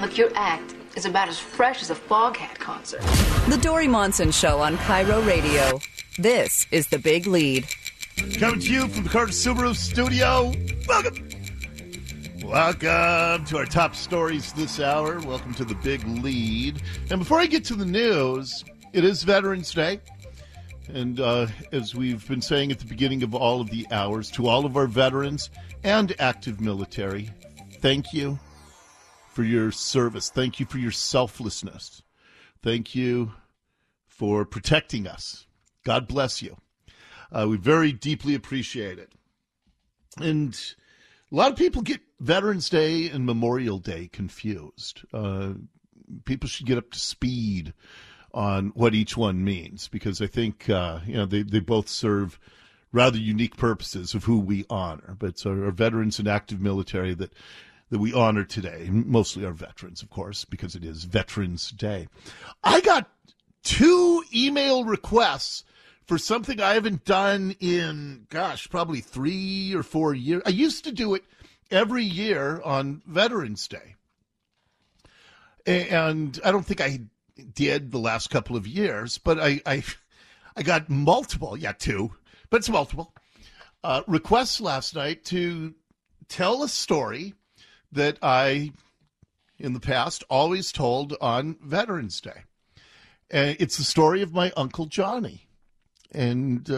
Look, your act is about as fresh as a Foghat concert. The Dory Monson Show on Cairo Radio. This is The Big Lead. Coming to you from the Carter Subaru studio. Welcome. Welcome to our top stories this hour. Welcome to The Big Lead. And before I get to the news, it is Veterans Day. And as we've been saying at the beginning of all of the hours, to all of our veterans and active military, thank you for your service. Thank you for your selflessness. Thank you for protecting us. God bless you. We very deeply appreciate it. And a lot of people get Veterans Day and Memorial Day confused. People should get up to speed on what each one means, because I think they both serve rather unique purposes of who we honor. But it's our veterans and active military that we honor today, mostly our veterans, of course, because it is Veterans Day. I got 2 email requests for something I haven't done in, probably 3 or 4 years. I used to do it every year on Veterans Day. And I don't think I did the last couple of years, but I got multiple, 2, but it's multiple, requests last night to tell a story that I, in the past, always told on Veterans Day. And it's the story of my Uncle Johnny. And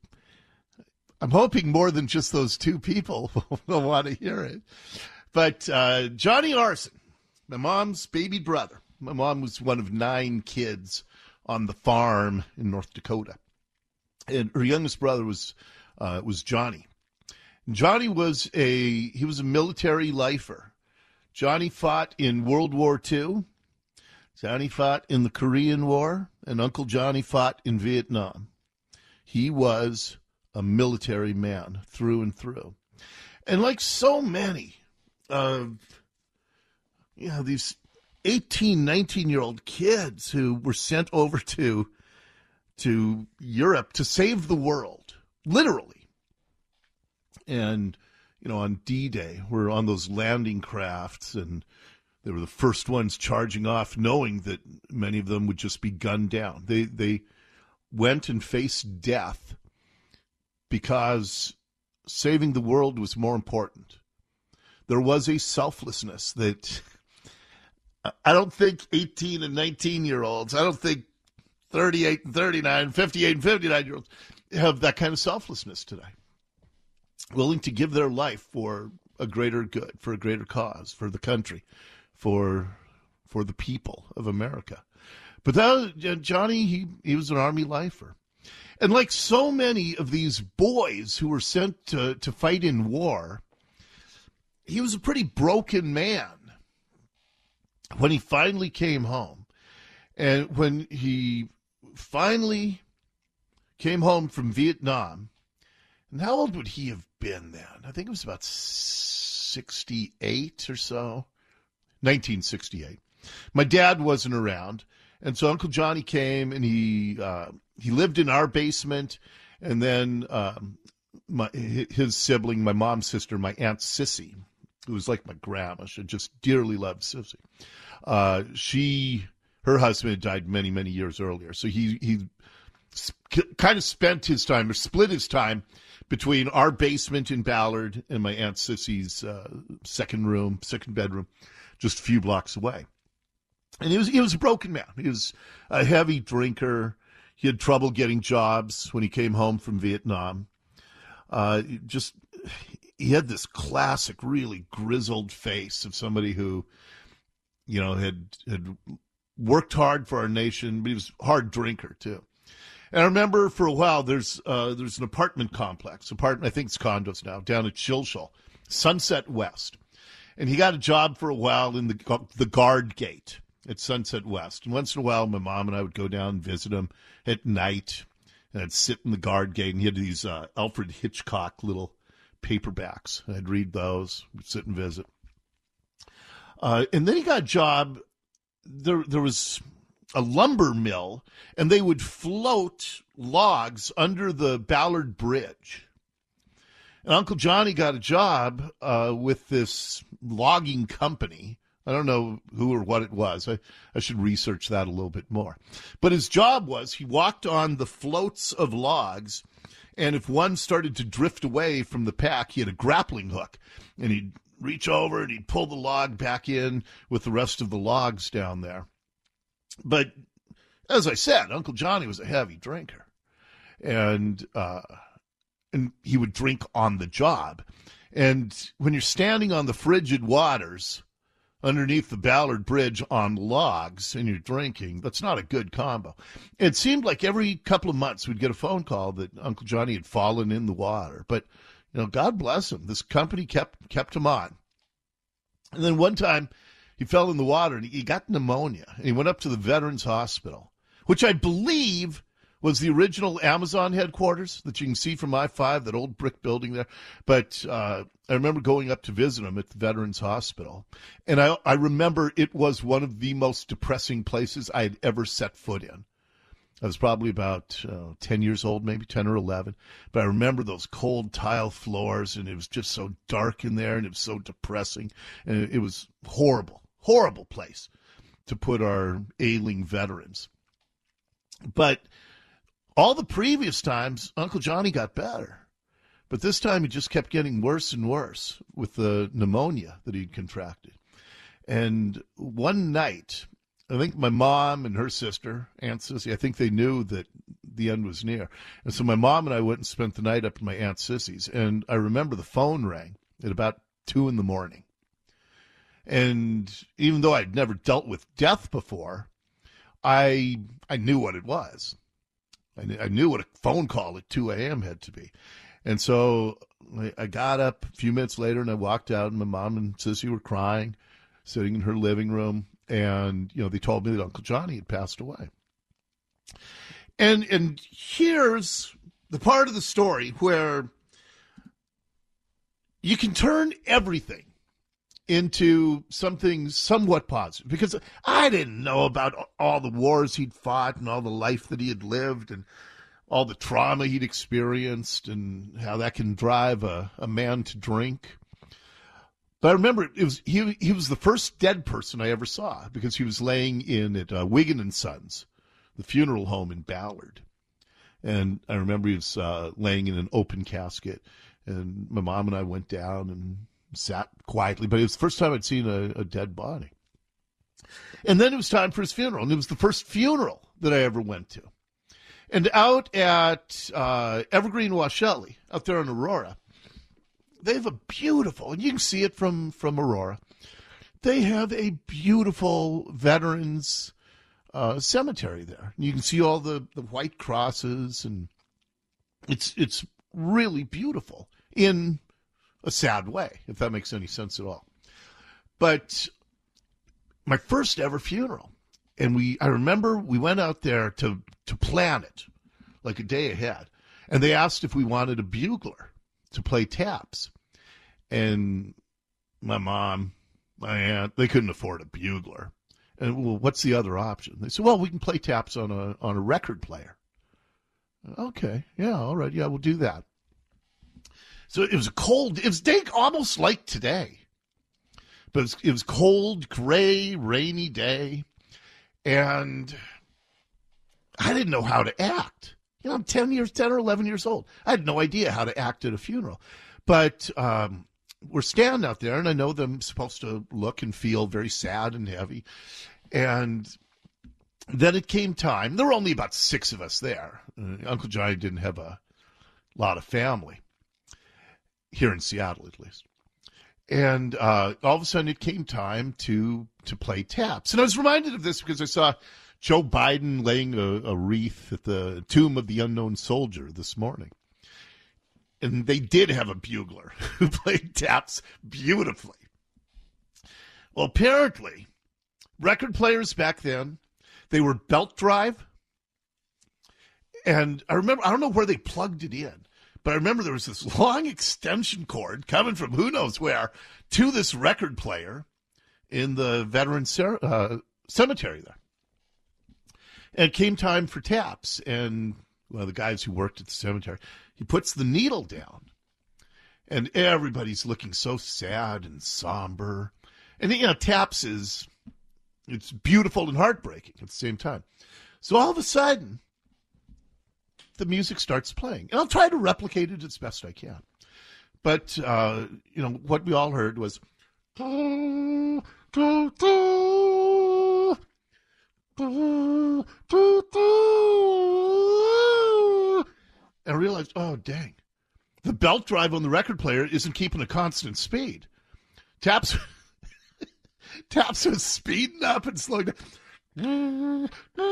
I'm hoping more than just those 2 people will want to hear it. But Johnny Arson, my mom's baby brother. My mom was one of 9 kids on the farm in North Dakota. And her youngest brother was Johnny. Johnny was a military lifer. Johnny fought in World War II. Johnny fought in the Korean War, and Uncle Johnny fought in Vietnam. He was a military man through and through. And like so many of these 18, 19-year-old kids who were sent over to Europe to save the world, literally. And, on D-Day, we're on those landing crafts, and they were the first ones charging off, knowing that many of them would just be gunned down. They went and faced death because saving the world was more important. There was a selflessness that I don't think 18 and 19-year-olds, I don't think 38 and 39, 58 and 59-year-olds have that kind of selflessness today. Willing to give their life for a greater good, for a greater cause, for the country, for the people of America. But Johnny, he was an Army lifer. And like so many of these boys who were sent to fight in war, he was a pretty broken man when he finally came home. And when he finally came home from Vietnam, and how old would he have been then? I think it was about 68 or so. 1968. My dad wasn't around, and so Uncle Johnny came, and he lived in our basement, and then his sibling, my mom's sister, my Aunt Sissy, who was like my grandma, she just dearly loved Sissy. Her husband had died many, many years earlier, so he kind of spent his time, or split his time, between our basement in Ballard and my Aunt Sissy's second bedroom, just a few blocks away. And he was a broken man. He was a heavy drinker. He had trouble getting jobs when he came home from Vietnam. He had this classic, really grizzled face of somebody who, had worked hard for our nation, but he was a hard drinker too. And I remember for a while there's an apartment complex, I think it's condos now, down at Chilshall, Sunset West. And he got a job for a while in the guard gate at Sunset West. And once in a while, my mom and I would go down and visit him at night. And I'd sit in the guard gate, and he had these Alfred Hitchcock little paperbacks. And I'd read those, sit and visit. And then he got a job. There was a lumber mill, and they would float logs under the Ballard Bridge. And Uncle Johnny got a job with this logging company I don't know who or what it was. I should research that a little bit more. But his job was he walked on the floats of logs, and if one started to drift away from the pack, he had a grappling hook, and he'd reach over and he'd pull the log back in with the rest of the logs down there. But as I said, Uncle Johnny was a heavy drinker, and he would drink on the job. And when you're standing on the frigid waters underneath the Ballard Bridge on logs and you're drinking, that's not a good combo. It seemed like every couple of months we'd get a phone call that Uncle Johnny had fallen in the water. But, God bless him. This company kept him on. And then one time he fell in the water and he got pneumonia. And he went up to the Veterans Hospital, which I believe was the original Amazon headquarters that you can see from I-5, that old brick building there. But I remember going up to visit him at the Veterans Hospital. And I remember it was one of the most depressing places I had ever set foot in. I was probably about 10 years old, maybe 10 or 11. But I remember those cold tile floors, and it was just so dark in there, and it was so depressing. And it was horrible, horrible place to put our ailing veterans. But all the previous times, Uncle Johnny got better. But this time he just kept getting worse and worse with the pneumonia that he'd contracted. And one night, I think my mom and her sister, Aunt Sissy, I think they knew that the end was near. And so my mom and I went and spent the night up at my Aunt Sissy's. And I remember the phone rang at about 2 a.m. And even though I'd never dealt with death before, I knew what it was. I knew what a phone call at 2 a.m. had to be. And so I got up a few minutes later and I walked out, and my mom and Sissy were crying, sitting in her living room. And, they told me that Uncle Johnny had passed away. And here's the part of the story where you can turn everything into something somewhat positive, because I didn't know about all the wars he'd fought and all the life that he had lived and all the trauma he'd experienced and how that can drive a man to drink. But I remember he was the first dead person I ever saw, because he was laying in at Wiggin and Sons, the funeral home in Ballard. And I remember he was laying in an open casket, and my mom and I went down and sat quietly, but it was the first time I'd seen a dead body. And then it was time for his funeral, and it was the first funeral that I ever went to. And out at Evergreen Washelli, out there in Aurora, they have a beautiful, and you can see it from Aurora, they have a beautiful veterans cemetery there. You can see all the white crosses, and it's really beautiful in a sad way, if that makes any sense at all. But my first ever funeral, and I remember we went out there to plan it like a day ahead, and they asked if we wanted a bugler to play taps. And my mom, my aunt, they couldn't afford a bugler. And, well, what's the other option? They said, well, we can play taps on a record player. Okay, yeah, all right, yeah, we'll do that. So it was it was day almost like today. But it was cold, gray, rainy day. And I didn't know how to act. I'm 10 or 11 years old. I had no idea how to act at a funeral. But we're standing out there, and I know them supposed to look and feel very sad and heavy. And then it came time. There were only about 6 of us there. Uncle Johnny didn't have a lot of family, here in Seattle at least. And all of a sudden it came time to play taps. And I was reminded of this because I saw Joe Biden laying a wreath at the tomb of the unknown soldier this morning. And they did have a bugler who played taps beautifully. Well, apparently, record players back then, they were belt drive. And I don't know where they plugged it in, but I remember there was this long extension cord coming from who knows where to this record player in the veteran cemetery there. And it came time for taps. And one of the guys who worked at the cemetery, he puts the needle down. And everybody's looking so sad and somber. And, Taps it's beautiful and heartbreaking at the same time. So all of a sudden, the music starts playing. And I'll try to replicate it as best I can. But, what we all heard was, and I realized, oh, dang. The belt drive on the record player isn't keeping a constant speed. Taps was speeding up and slowing down.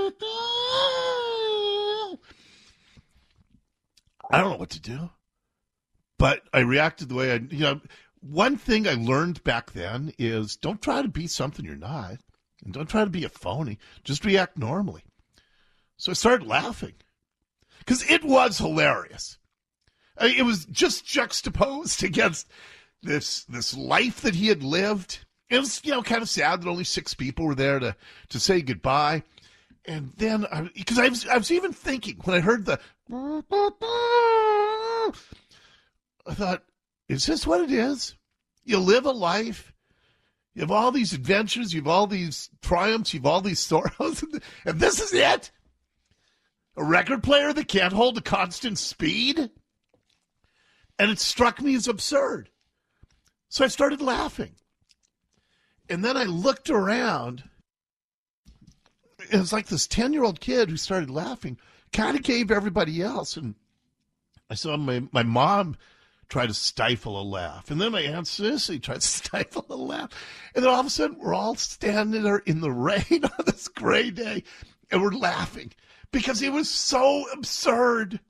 I don't know what to do. But I reacted the way one thing I learned back then is don't try to be something you're not. And don't try to be a phony. Just react normally. So I started laughing. Because it was hilarious. It was just juxtaposed against this life that he had lived. It was, kind of sad that only 6 people were there to say goodbye. And then, because I was even thinking, when I heard the, I thought, is this what it is? You live a life. You have all these adventures. You have all these triumphs. You have all these sorrows. And this is it? A record player that can't hold a constant speed? And it struck me as absurd. So I started laughing. And then I looked around. It was like this 10-year-old kid who started laughing, kind of gave everybody else. And I saw my mom try to stifle a laugh. And then my Aunt Sissy tried to stifle a laugh. And then all of a sudden, we're all standing there in the rain on this gray day, and we're laughing because it was so absurd.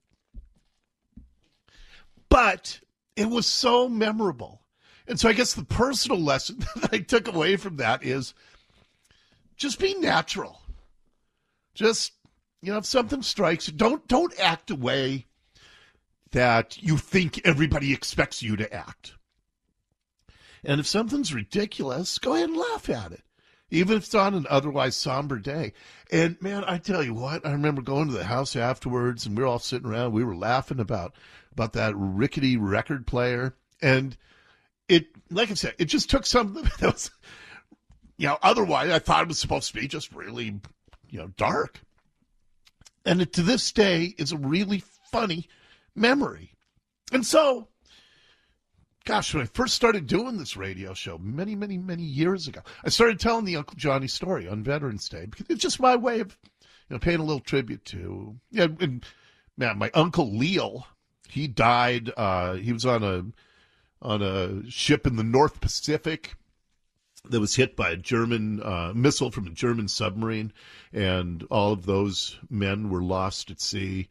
But it was so memorable. And so I guess the personal lesson that I took away from that is just be natural. Just, if something strikes, don't act a way that you think everybody expects you to act. And if something's ridiculous, go ahead and laugh at it, even if it's on an otherwise somber day. And, man, I tell you what, I remember going to the house afterwards, and we were all sitting around. We were laughing about that rickety record player. And it, like I said, it just took something that was, otherwise I thought it was supposed to be just really, dark. And it, to this day, is a really funny memory. And so, gosh, when I first started doing this radio show many, many, many years ago, I started telling the Uncle Johnny story on Veterans Day because it's just my way of, paying a little tribute to, and, man, my Uncle Leo, he died, he was on a ship in the North Pacific that was hit by a German missile from a German submarine, and all of those men were lost at sea.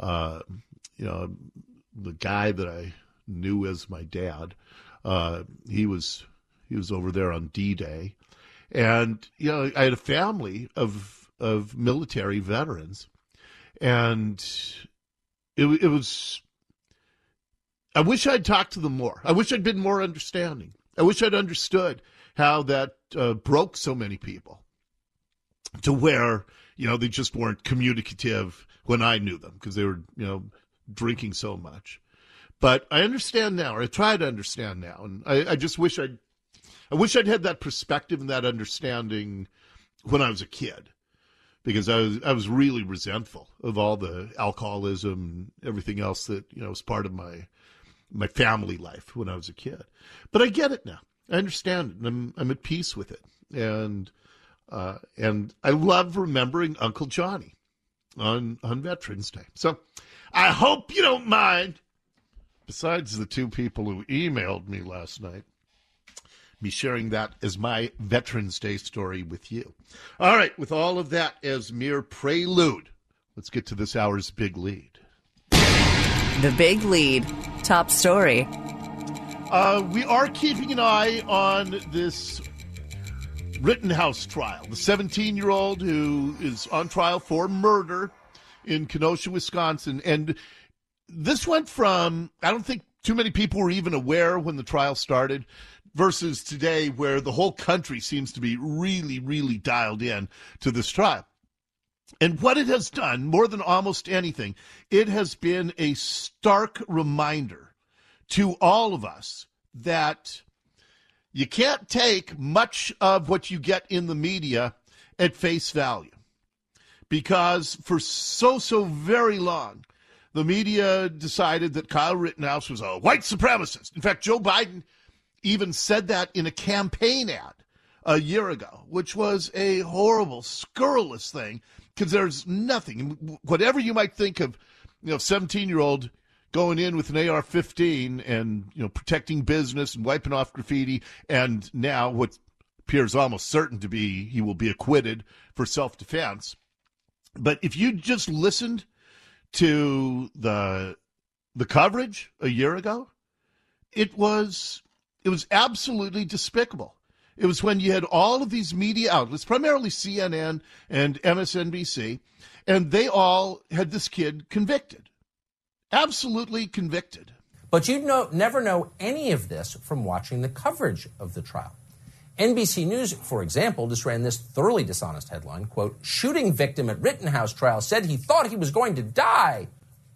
The guy that I knew as my dad, he was over there on D-Day, and I had a family of military veterans, and it was. I wish I'd talked to them more. I wish I'd been more understanding. I wish I'd understood how that broke so many people to where, they just weren't communicative when I knew them because they were, drinking so much. But I understand now, or I try to understand now. And I just wish I wish I'd had that perspective and that understanding when I was a kid, because I was really resentful of all the alcoholism and everything else that, was part of my family life when I was a kid. But I get it now. I understand it, and I'm at peace with it. And I love remembering Uncle Johnny on Veterans Day. So I hope you don't mind, besides the 2 people who emailed me last night, me sharing that as my Veterans Day story with you. All right, with all of that as mere prelude, let's get to this hour's big lead. The big lead. Top story. We are keeping an eye on this Rittenhouse trial. The 17-year-old who is on trial for murder in Kenosha, Wisconsin. And this went from, I don't think too many people were even aware when the trial started, versus today where the whole country seems to be really, really dialed in to this trial. And what it has done, more than almost anything, it has been a stark reminder to all of us that, You can't take much of what you get in the media at face value, because for so very long, the media decided that Kyle Rittenhouse was a white supremacist. In fact, Joe Biden even said that in a campaign ad a year ago, which was a horrible, scurrilous thing, because there's nothing, whatever you might think of, 17-year-old going in with an AR-15 and, protecting business and wiping off graffiti, and now what appears almost certain to be he will be acquitted for self-defense. But if you just listened to the coverage a year ago, it was absolutely despicable. It was when you had all of these media outlets, primarily CNN and MSNBC, and they all had this kid convicted. Absolutely convicted. But you'd never know any of this from watching the coverage of the trial. NBC News, for example, just ran this thoroughly dishonest headline, quote, "Shooting victim at Rittenhouse trial said he thought he was going to die."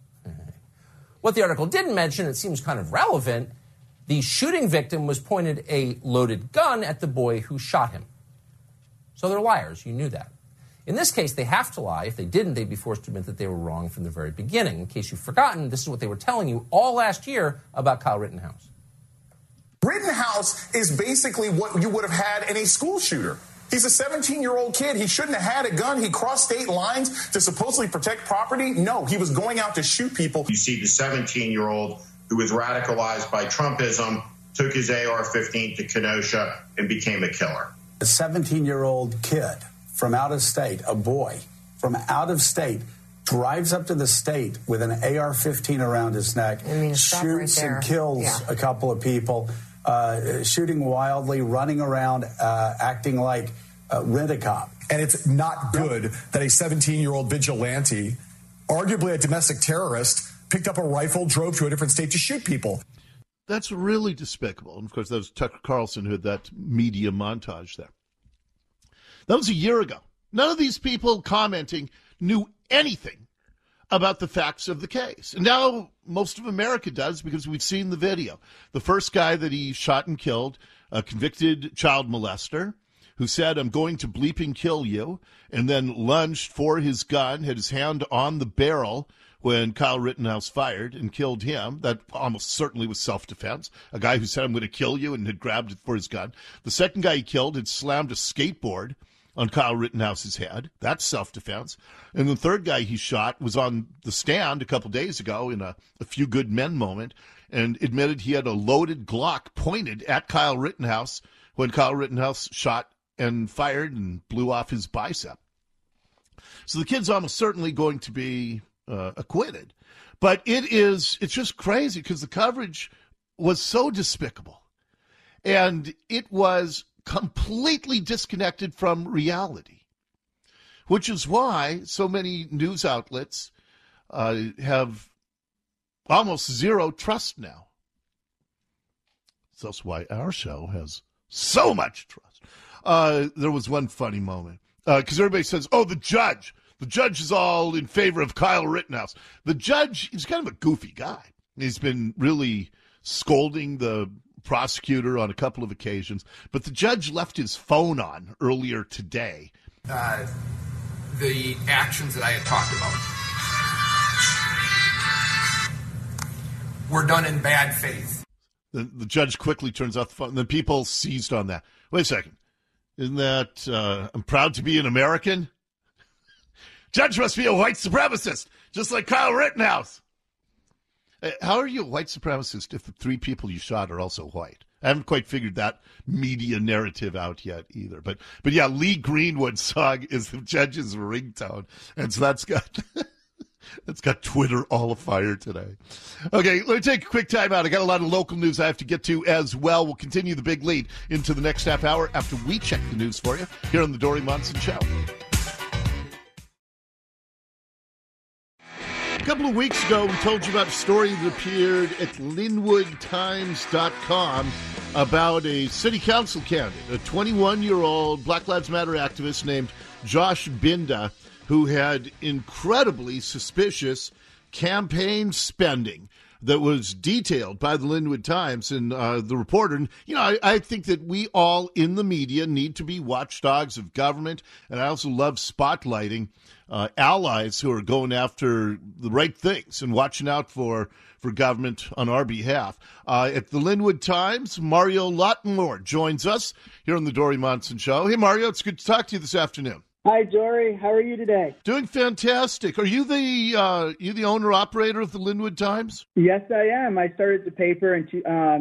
What the article didn't mention, it seems kind of relevant, the shooting victim was pointed a loaded gun at the boy who shot him. So they're liars. You knew that. In this case, they have to lie. If they didn't, they'd be forced to admit that they were wrong from the very beginning. In case you've forgotten, this is what they were telling you all last year about Kyle Rittenhouse. Rittenhouse is basically what you would have had in a school shooter. He's a 17-year-old kid. He shouldn't have had a gun. He crossed state lines to supposedly protect property. No, he was going out to shoot people. You see the 17-year-old who was radicalized by Trumpism, took his AR-15 to Kenosha and became a killer. A 17-year-old kid from out of state, a boy from out of state, drives up to the state with an AR-15 around his neck, shoots and kills a couple of people, shooting wildly, running around, acting like rent-a-cop. And it's not good that a 17-year-old vigilante, arguably a domestic terrorist, picked up a rifle, drove to a different state to shoot people. That's really despicable. And, of course, that was Tucker Carlson who had that media montage there. That was a year ago. None of these people commenting knew anything about the facts of the case. And now most of America does, because we've seen the video. The first guy that he shot and killed, a convicted child molester, who said, "I'm going to bleeping kill you," and then lunged for his gun, had his hand on the barrel when Kyle Rittenhouse fired and killed him. That almost certainly was self-defense. A guy who said, "I'm going to kill you," and had grabbed it for his gun. The second guy he killed had slammed a skateboard on Kyle Rittenhouse's head. That's self-defense. And the third guy he shot was on the stand a couple days ago in a Few Good Men moment and admitted he had a loaded Glock pointed at Kyle Rittenhouse when Kyle Rittenhouse shot and fired and blew off his bicep. So the kid's almost certainly going to be acquitted. But it's just crazy because the coverage was so despicable. And it was completely disconnected from reality, which is why so many news outlets have almost zero trust now. That's why our show has so much trust. There was one funny moment because everybody says, "Oh, the judge is all in favor of Kyle Rittenhouse." The judge is kind of a goofy guy. He's been really scolding the prosecutor on a couple of occasions, but the judge left his phone on earlier today. The actions that I had talked about were done in bad faith. The judge quickly turns off the phone, and then people seized on that. Wait a second. Isn't that, I'm proud to be an American? Judge must be a white supremacist, just like Kyle Rittenhouse. How are you a white supremacist if the three people you shot are also white? I haven't quite figured that media narrative out yet either. But yeah, Lee Greenwood's song is the judge's ringtone. And so that's got Twitter all afire today. Okay, let me take a quick time out. I got a lot of local news I have to get to as well. We'll continue the big lead into the next half hour after we check the news for you here on the Dori Monson Show. A couple of weeks ago, we told you about a story that appeared at linwoodtimes.com about a city council candidate, a 21-year-old Black Lives Matter activist named Josh Binda, who had incredibly suspicious campaign spending. that was detailed by the Linwood Times and the reporter. And, I think that we all in the media need to be watchdogs of government. And I also love spotlighting allies who are going after the right things and watching out for government on our behalf. At the Linwood Times, Mario Lottenlord joins us here on the Dory Monson Show. Hey, Mario, it's good to talk to you this afternoon. Hi, Dory. How are you today? Doing fantastic. Are you the owner-operator of the Linwood Times? Yes, I am. I started the paper in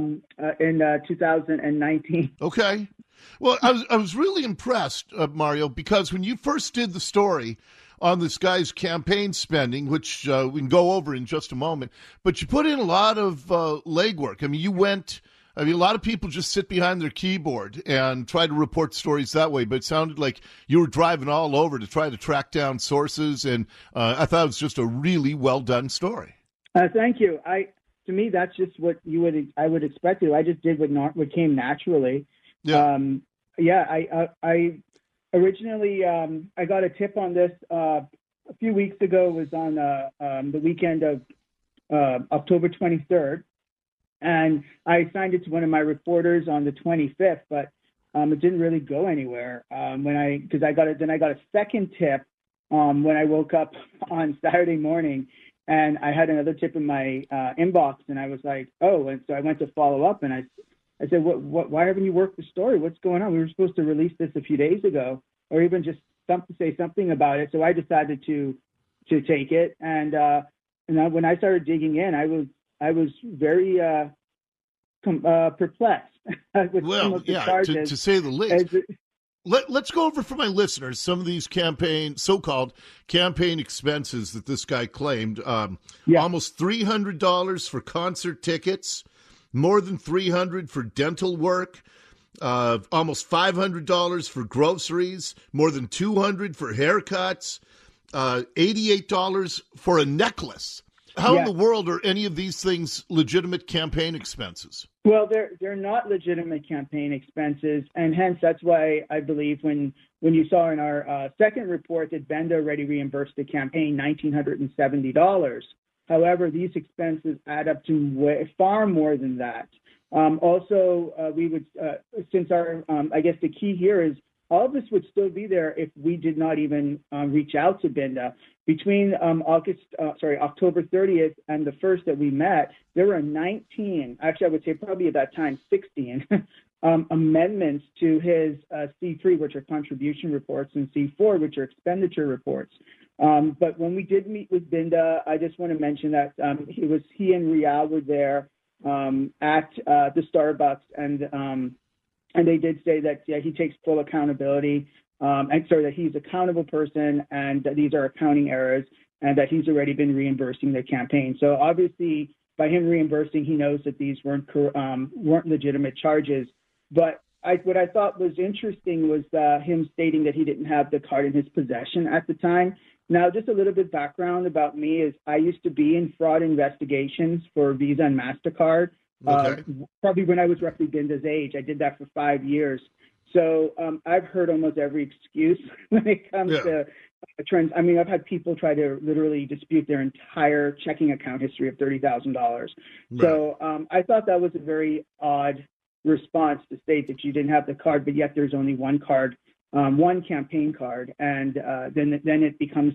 2019. Okay. Well, I was really impressed, Mario, because when you first did the story on this guy's campaign spending, which we can go over in just a moment, but you put in a lot of legwork. I mean, a lot of people just sit behind their keyboard and try to report stories that way, but it sounded like you were driving all over to try to track down sources, and I thought it was just a really well-done story. Thank you. To me, that's just what I would expect to. I just did what came naturally. Yeah. I originally I got a tip on this a few weeks ago. It was on the weekend of October 23rd. And I assigned it to one of my reporters on the 25th, but it didn't really go anywhere. Because I got a second tip when I woke up on Saturday morning, and I had another tip in my inbox, and I was like, oh, and so I went to follow up, and I said, why haven't you worked the story? What's going on? We were supposed to release this a few days ago, or even just say something about it. So I decided to take it, and when I started digging in, I was very perplexed with some of the charges. To say the least. Let's go over for my listeners some of these so-called campaign expenses that this guy claimed. Almost $300 for concert tickets, more than $300 for dental work, almost $500 for groceries, more than $200 for haircuts, $88 for a necklace. How in the world are any of these things legitimate campaign expenses? Well, they're not legitimate campaign expenses, and hence that's why I believe when you saw in our second report that Benda already reimbursed the campaign $1,970. However, these expenses add up to far more than that. Also, we would since our I guess the key here is all of this would still be there if we did not even reach out to Benda. Between October 30th and the 1st that we met, there were 19, actually I would say probably at that time 16, amendments to his C3, which are contribution reports, and C4, which are expenditure reports. But when we did meet with Benda, I just want to mention that he and Rial were there at the Starbucks, and they did say that he takes full accountability. That he's an accountable person, and that these are accounting errors, and that he's already been reimbursing the campaign. So obviously, by him reimbursing, he knows that these weren't legitimate charges. But what I thought was interesting was him stating that he didn't have the card in his possession at the time. Now, just a little bit background about me is I used to be in fraud investigations for Visa and MasterCard. Okay. Probably when I was roughly Benda's age. I did that for 5 years. So I've heard almost every excuse when it comes to trends. I mean, I've had people try to literally dispute their entire checking account history of $30,000. Right. So I thought that was a very odd response to state that you didn't have the card, but yet there's only one card, one campaign card, and then it becomes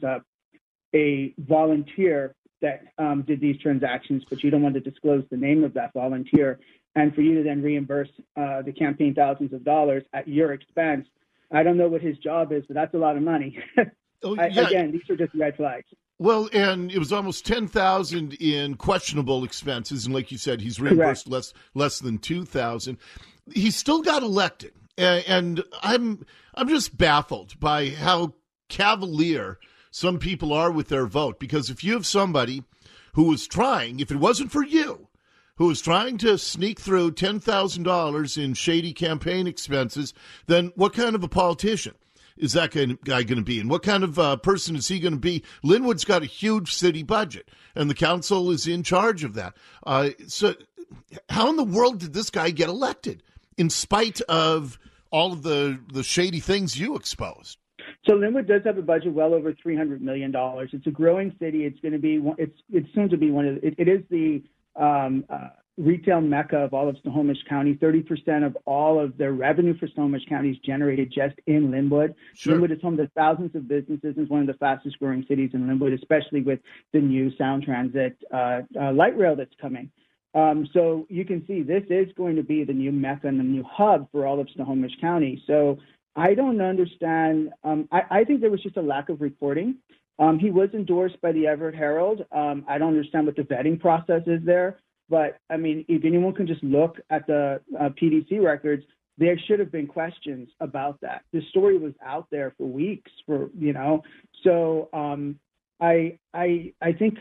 a volunteer that did these transactions, but you don't want to disclose the name of that volunteer. And for you to then reimburse the campaign thousands of dollars at your expense, I don't know what his job is, but that's a lot of money. Again, these are just red flags. Well, and it was almost $10,000 in questionable expenses, and like you said, he's reimbursed less than $2,000. He still got elected, and I'm just baffled by how cavalier some people are with their vote. Because if you have somebody who was trying, if it wasn't for you, who was trying to sneak through $10,000 in shady campaign expenses, then what kind of a politician is that guy going to be? And what kind of person is he going to be? Linwood's got a huge city budget, and the council is in charge of that. So how in the world did this guy get elected in spite of all of the shady things you exposed? So Linwood does have a budget well over $300 million. It's a growing city. It's going to be. It's soon to be one of. It is the retail mecca of all of Snohomish County. 30% of all of the revenue for Snohomish County is generated just in Lynnwood. Sure. Lynnwood is home to thousands of businesses and is one of the fastest growing cities in Lynnwood, especially with the new Sound Transit light rail that's coming. So you can see this is going to be the new mecca and the new hub for all of Snohomish County. So I don't understand. I think there was just a lack of reporting. He was endorsed by the Everett Herald. I don't understand what the vetting process is there. But, I mean, if anyone can just look at the PDC records, there should have been questions about that. The story was out there for weeks, So I think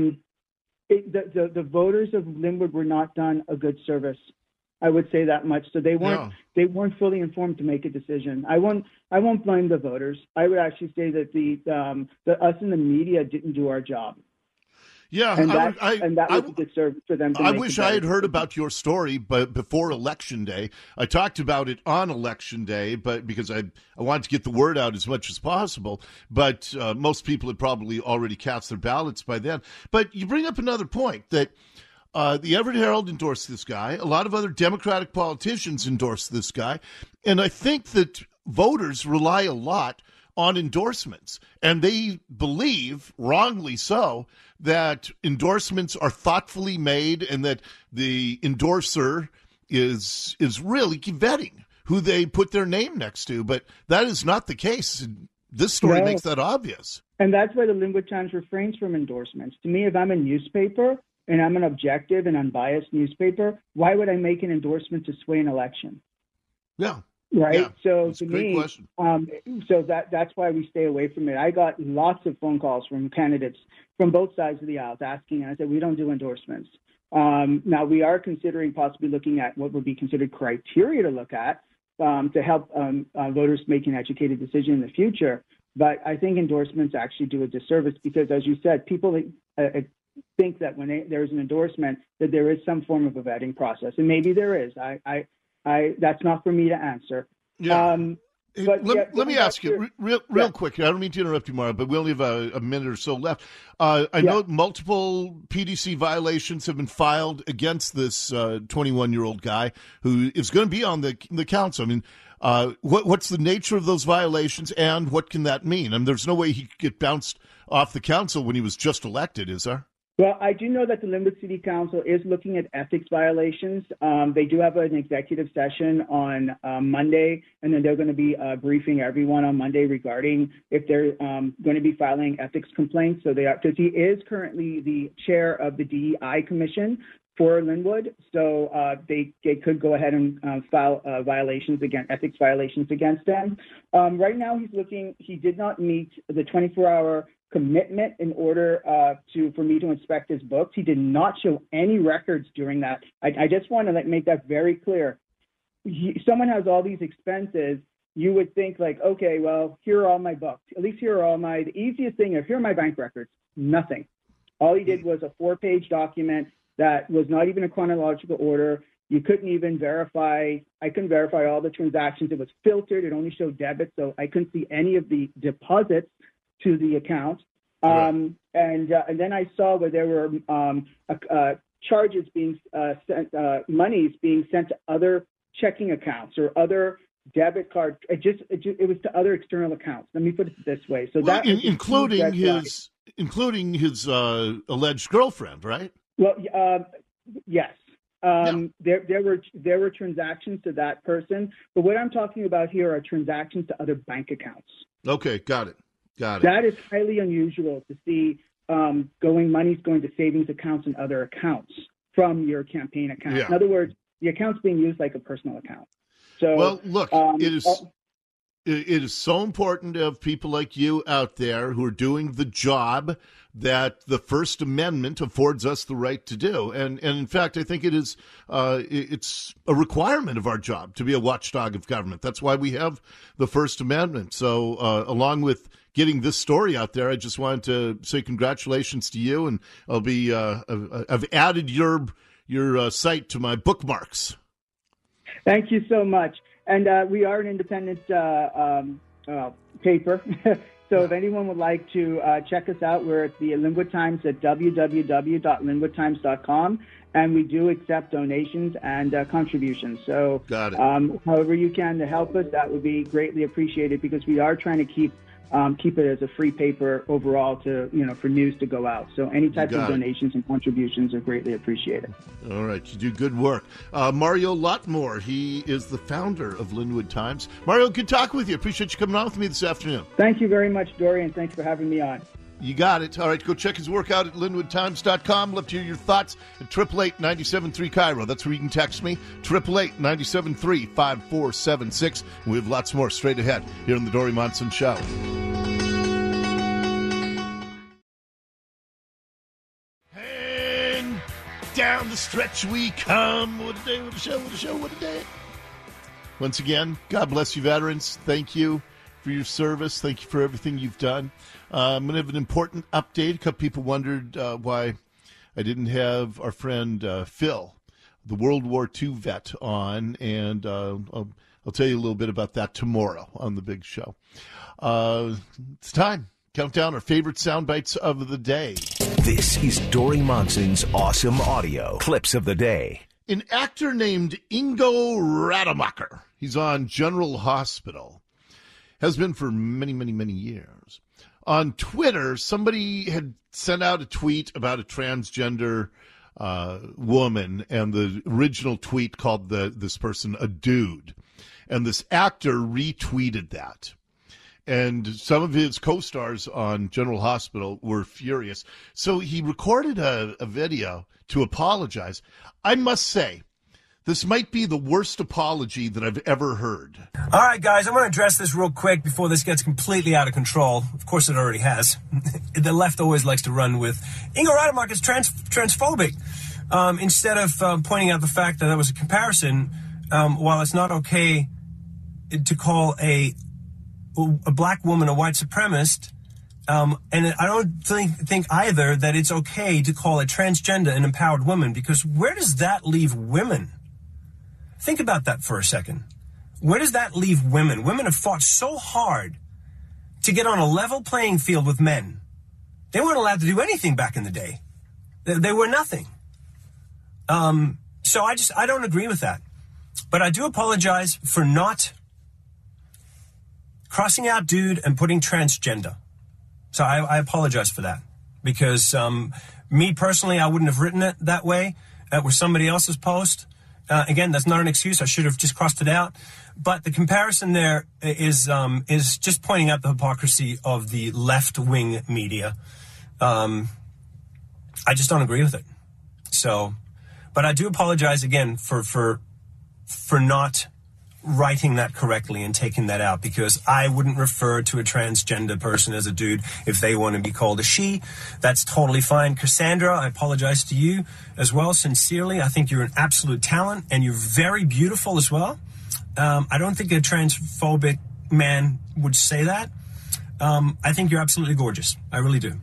the voters of Lynnwood were not done a good service. I would say that much. So they weren't fully informed to make a decision. I won't blame the voters. I would actually say that the us in the media didn't do our job. Yeah, and that was a good service for them. I wish I had heard about your story, but before Election Day, I talked about it on Election Day, but because I wanted to get the word out as much as possible. But most people had probably already cast their ballots by then. But you bring up another point that the Everett Herald endorsed this guy. A lot of other Democratic politicians endorsed this guy, and I think that voters rely a lot on endorsements, and they believe, wrongly so, that endorsements are thoughtfully made and that the endorser is really vetting who they put their name next to. But that is not the case. This story makes that obvious. And that's why the Lynnwood Times refrains from endorsements. To me, if I'm a newspaper and I'm an objective and unbiased newspaper, why would I make an endorsement to sway an election? Yeah. Right. Yeah, so to me, so that's why we stay away from it. I got lots of phone calls from candidates from both sides of the aisle asking, and I said, we don't do endorsements. Now we are considering possibly looking at what would be considered criteria to look at to help voters make an educated decision in the future. But I think endorsements actually do a disservice because, as you said, people think that when there's an endorsement that there is some form of a vetting process, and maybe there is. That's not for me to answer. Yeah. Let me ask you real quick. I don't mean to interrupt you, Mara, but we only have a minute or so left. I know multiple PDC violations have been filed against this 21-year-old guy who is going to be on the council. I mean, what's the nature of those violations, and what can that mean? I mean, there's no way he could get bounced off the council when he was just elected, is there? Well, I do know that the Lynnwood City Council is looking at ethics violations. They do have an executive session on Monday, and then they're going to be briefing everyone on Monday regarding if they're going to be filing ethics complaints. So they are, because he is currently the chair of the DEI Commission for Lynnwood, so they could go ahead and file ethics violations against him. Right now, he did not meet the 24-hour commitment in order for me to inspect his books. He did not show any records during that. I just want to make that very clear. Someone has all these expenses. You would think okay, well, here are all my books. At least here are all the easiest thing here are my bank records. Nothing. All he did was a 4-page document that was not even in chronological order. You couldn't even verify. I couldn't verify all the transactions. It was filtered. It only showed debits, so I couldn't see any of the deposits to the account. And then I saw where there were charges being sent, monies being sent to other checking accounts or other debit cards. It was to other external accounts. Let me put it this way. So that including his alleged girlfriend, right? Well, yes. There were transactions to that person, but what I'm talking about here are transactions to other bank accounts. Okay, got it. That is highly unusual to see money's going to savings accounts and other accounts from your campaign account. Yeah. In other words, the account's being used like a personal account. So, well, look, it is so important to have people like you out there who are doing the job that the First Amendment affords us the right to do. And in fact, I think it's a requirement of our job to be a watchdog of government. That's why we have the First Amendment. So along with getting this story out there, I just wanted to say congratulations to you, and I've added your site to my bookmarks. Thank you so much. And we are an independent paper, So if anyone would like to check us out, we're at the Linwood Times at www.linwoodtimes.com, and we do accept donations and contributions. So however you can to help us, that would be greatly appreciated, because we are trying to keep it as a free paper overall to, for news to go out. So any types of donations and contributions are greatly appreciated. All right. You do good work. Mario Lotmore, he is the founder of Linwood Times. Mario, good talking with you. Appreciate you coming on with me this afternoon. Thank you very much, Dorian. Thanks for having me on. You got it. All right, go check his work out at linwoodtimes.com. Love to hear your thoughts at 888-973 Cairo. That's where you can text me, 888-973-5476. And we have lots more straight ahead here on the Dori Monson Show. And down the stretch we come. What a day, what a show, what a show, what a day. Once again, God bless you, veterans. Thank you for your service. Thank you for everything you've done. I'm going to have an important update. A couple people wondered why I didn't have our friend Phil, the World War II vet, on, and I'll tell you a little bit about that tomorrow on the big show. It's time. Count down our favorite sound bites of the day. This is Dori Monson's Awesome Audio Clips of the Day. An actor named Ingo Rademacher, he's on General Hospital, has been for many, many, many years. On Twitter, somebody had sent out a tweet about a transgender woman, and the original tweet called this person a dude. And this actor retweeted that. And some of his co-stars on General Hospital were furious. So he recorded a video to apologize. I must say, this might be the worst apology that I've ever heard. All right, guys, I'm going to address this real quick before this gets completely out of control. Of course, it already has. The left always likes to run with Ingo Rademacher is transphobic. Instead of pointing out the fact that was a comparison, while it's not okay to call a black woman a white supremacist, and I don't think either that it's okay to call a transgender an empowered woman, because where does that leave women? Think about that for a second. Where does that leave women? Women have fought so hard to get on a level playing field with men. They weren't allowed to do anything back in the day. They were nothing. So I don't agree with that. But I do apologize for not crossing out dude and putting transgender. So I apologize for that, because me personally, I wouldn't have written it that way. It was somebody else's post. Again, that's not an excuse. I should have just crossed it out. But the comparison there is just pointing out the hypocrisy of the left-wing media. I just don't agree with it. So, but I do apologize again for not writing that correctly and taking that out, because I wouldn't refer to a transgender person as a dude if they want to be called a she. That's totally fine. Cassandra, I apologize to you as well, sincerely. I think you're an absolute talent, and you're very beautiful as well. I don't think a transphobic man would say that. I think you're absolutely gorgeous. I really do.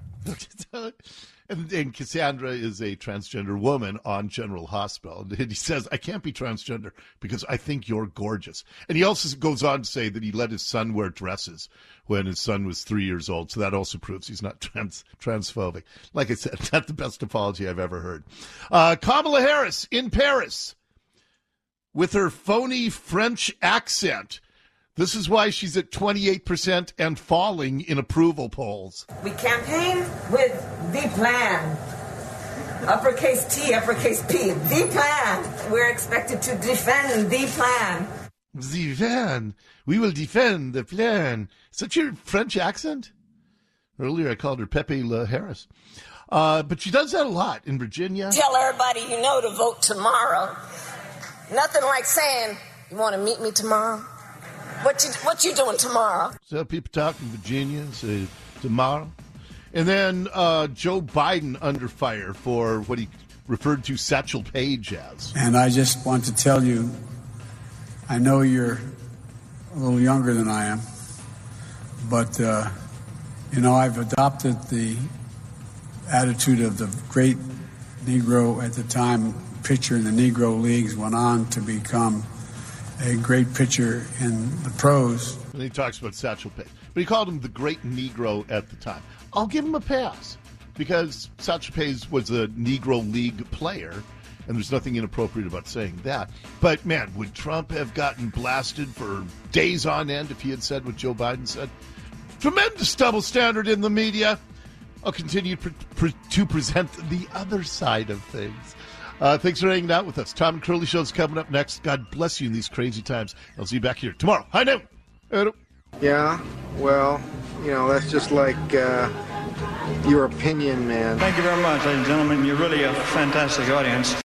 And Cassandra is a transgender woman on General Hospital. And he says, I can't be transgender because I think you're gorgeous. And he also goes on to say that he let his son wear dresses when his son was 3 years old. So that also proves he's not transphobic. Like I said, not the best apology I've ever heard. Kamala Harris in Paris with her phony French accent. This is why she's at 28% and falling in approval polls. We campaign with the plan. Uppercase T, uppercase P. The plan. We're expected to defend the plan. The plan. We will defend the plan. Is that your French accent? Earlier I called her Pepe La Harris. But she does that a lot in Virginia. Tell everybody you know to vote tomorrow. Nothing like saying, you want to meet me tomorrow? What you doing tomorrow? So people talk in Virginia, say tomorrow. And then Joe Biden under fire for what he referred to Satchel Paige as. And I just want to tell you, I know you're a little younger than I am, but, I've adopted the attitude of the great Negro at the time, pitcher in the Negro Leagues, went on to become a great pitcher in the pros. And he talks about Satchel Paige. but he called him the great Negro at the time. I'll give him a pass because Satchel Paige was a Negro League player, and there's nothing inappropriate about saying that. But, man, would Trump have gotten blasted for days on end if he had said what Joe Biden said? Tremendous double standard in the media. I'll continue to present the other side of things. Thanks for hanging out with us. Tom and Curly Show's coming up next. God bless you in these crazy times. I'll see you back here tomorrow. High noon. Yeah, well, that's just like your opinion, man. Thank you very much, ladies and gentlemen. You're really a fantastic audience.